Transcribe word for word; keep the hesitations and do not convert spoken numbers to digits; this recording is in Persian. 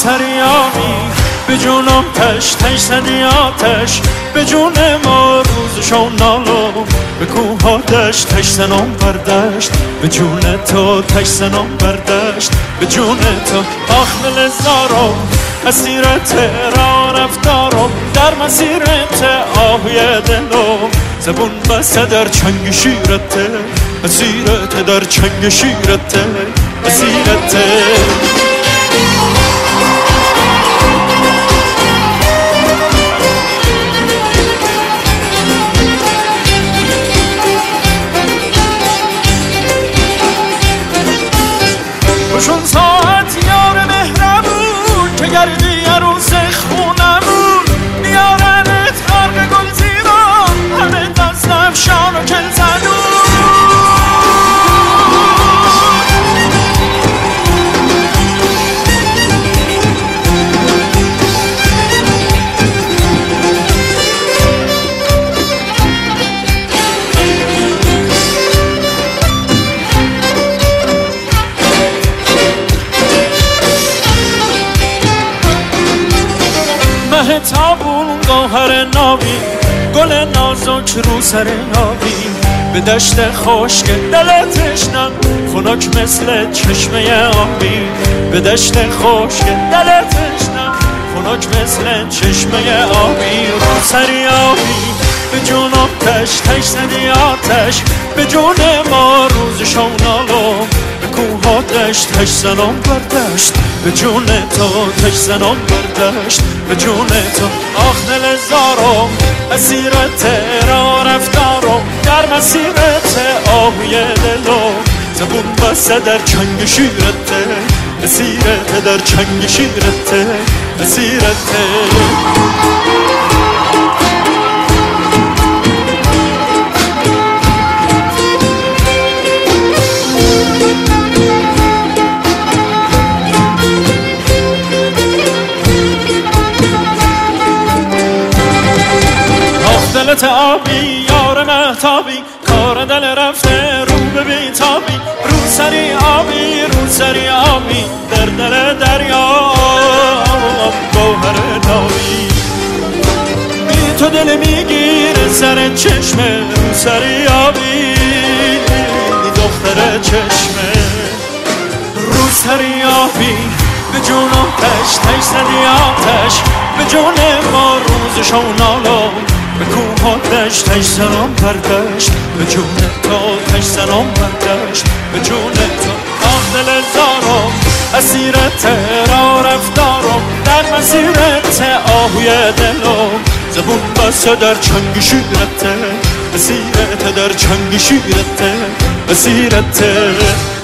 سریامی به جونم تش تش زدی آتش به جون ما روزشون نالو به کوها دشت تش زنم بردشت به جون تو تش زنم بردشت به جون تو آخ دل زارم اسیرت را رفتارم در مسیرت آهوی دلم زبون بسته در چنگ شیرت اسیرت در چنگ شیرت اسیرت بشون ساعت یار مهربون که گردی عروس خونمون میارنت غرق گل زیران همه دست افشان و کل زنون مهتابون گوهر نابی گل نازک رو سر آبی به دشت خشک دل تشنم خنک مثل چشمه آبی به دشت خشک دل تشنم خنک مثل چشمه آبی رو سر آبی به جونم تش تش زدی آتش به جون ما روزشون نالو به کوها دشت تش زنم بردشت به جون تو تش زنم بردشت به جون تو آخ دل زارم اسیرت را رفتارم در مسیرت آهوی دلم زبون بسته در چنگ شیرت اسیرت در چنگ شیرت اسیرت دلت آبی یار مهتابی کار دل رفته رو به بیتابی رو سری آبی رو سری آبی در دل دریا گوهر نابی بی تو دل میگیره سر چشمه رو سری آبی دختر چشمه رو سری آبی به جونم تش تش زدی آتش به جون ما روزشون نالو به کوها دشت تش زنم بردشت به جون تو تش زنم بردشت به جون تو آخ دل زارم اسیرت را رفتارم در مسیرت آهوی دلم زبون بسته در چنگ شیرت اسیرت در چنگ شیرت اسیرت